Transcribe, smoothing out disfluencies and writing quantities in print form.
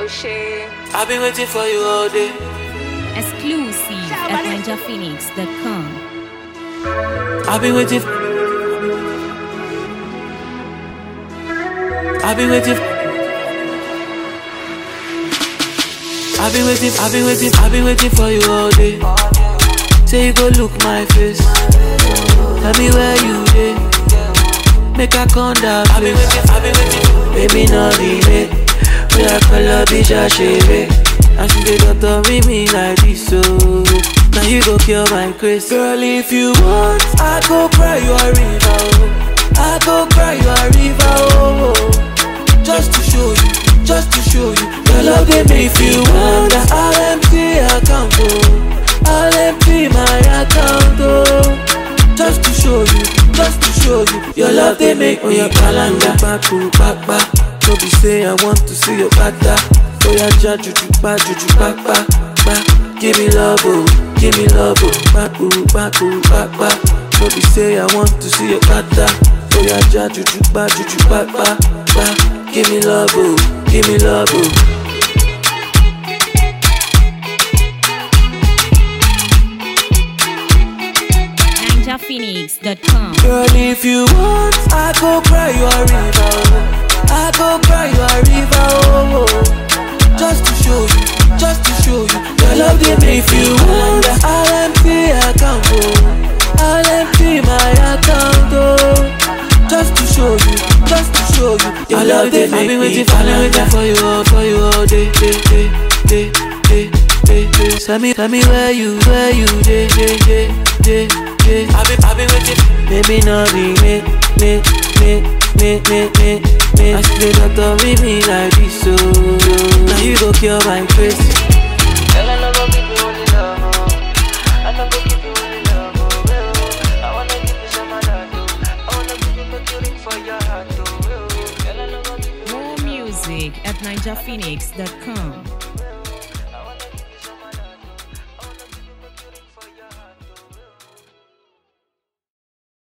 I've been waiting for you all day. Exclusive at NinjaPhoenix.com. I've been waiting. I've been waiting. I've been waiting. I've been waiting. I've been waiting for you all day. Say you go look my face. Tell me where you dey. Make a come down. I've been waiting. I've been waiting. Baby, no delay. We are color bitch a shave. And she dey doctor me like this, so now you go cure my craze. Girl, if you want, I go cry you a river, oh. I go cry you a river, oh, oh. Just to show you, just to show you. Your love they make if you want that I'll empty account, oh. I'll empty my account, oh. Just to show you, just to show you. Your love they make me your calendar. Back to back. No be say I want to see your bata. Oh yeah, juju back. Give me love, oh, give me love, oh. Back. No be say I want to see your bata. Oh yeah, juju back. Give me love, oh, give me love, oh. NinjaPhoenix.com. Girl, if you want, I go cry you a river, oh. I go cry you a river, oh, oh. Just to show you, just to show you. Your love they make if you want that I'll empty account, oh. I'll empty my account, oh. Just to show you, just to show you. Your love they make me waiting for you all day. Tell me where you day. I've been waiting. Baby, no be me. I see the doctor me like this, so now you go cure my craze. Girl, I no go give you only love, oh. I no go give you only love, oh. I wanna give you some of that, oh. I wanna give you make you ring for your heart, oh. Girl, I no go give you More music at NinjaPhoenix.com.